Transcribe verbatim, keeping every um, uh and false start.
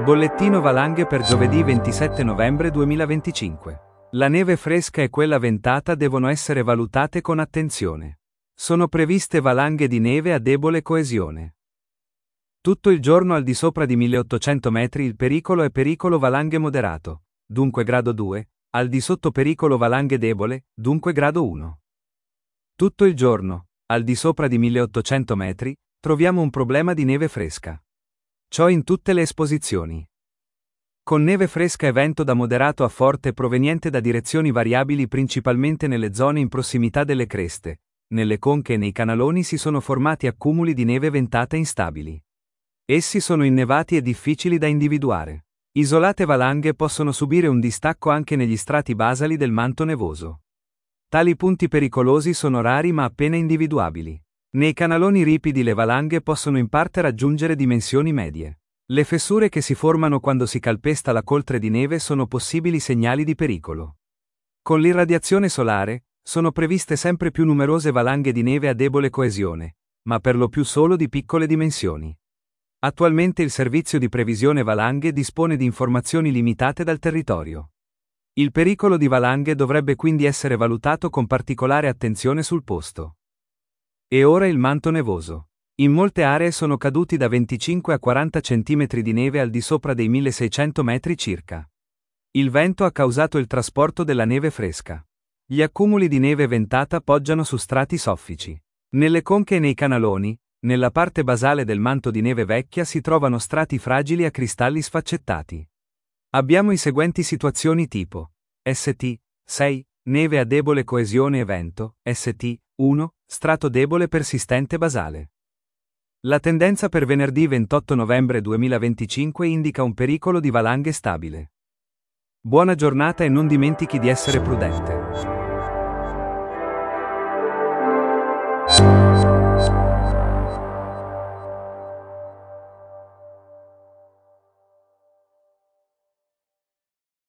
Bollettino valanghe per giovedì ventisette novembre duemilaventicinque. La neve fresca e quella ventata devono essere valutate con attenzione. Sono previste valanghe di neve a debole coesione. Tutto il giorno al di sopra di milleottocento metri il pericolo è pericolo valanghe moderato, dunque grado due, al di sotto pericolo valanghe debole, dunque grado uno. Tutto il giorno, al di sopra di milleottocento metri, troviamo un problema di neve fresca. Ciò in tutte le esposizioni. Con neve fresca e vento da moderato a forte proveniente da direzioni variabili principalmente nelle zone in prossimità delle creste, nelle conche e nei canaloni si sono formati accumuli di neve ventata instabili. Essi sono innevati e difficili da individuare. Isolate valanghe possono subire un distacco anche negli strati basali del manto nevoso. Tali punti pericolosi sono rari ma appena individuabili. Nei canaloni ripidi le valanghe possono in parte raggiungere dimensioni medie. Le fessure che si formano quando si calpesta la coltre di neve sono possibili segnali di pericolo. Con l'irradiazione solare, sono previste sempre più numerose valanghe di neve a debole coesione, ma per lo più solo di piccole dimensioni. Attualmente il servizio di previsione valanghe dispone di informazioni limitate dal territorio. Il pericolo di valanghe dovrebbe quindi essere valutato con particolare attenzione sul posto. E ora il manto nevoso. In molte aree sono caduti da venticinque a quaranta centimetri di neve al di sopra dei milleseicento metri circa. Il vento ha causato il trasporto della neve fresca. Gli accumuli di neve ventata poggiano su strati soffici. Nelle conche e nei canaloni, nella parte basale del manto di neve vecchia si trovano strati fragili a cristalli sfaccettati. Abbiamo i seguenti situazioni tipo S T sei, neve a debole coesione e vento, S T uno, strato debole persistente basale. La tendenza per venerdì ventotto novembre duemilaventicinque indica un pericolo di valanghe stabile. Buona giornata e non dimentichi di essere prudente.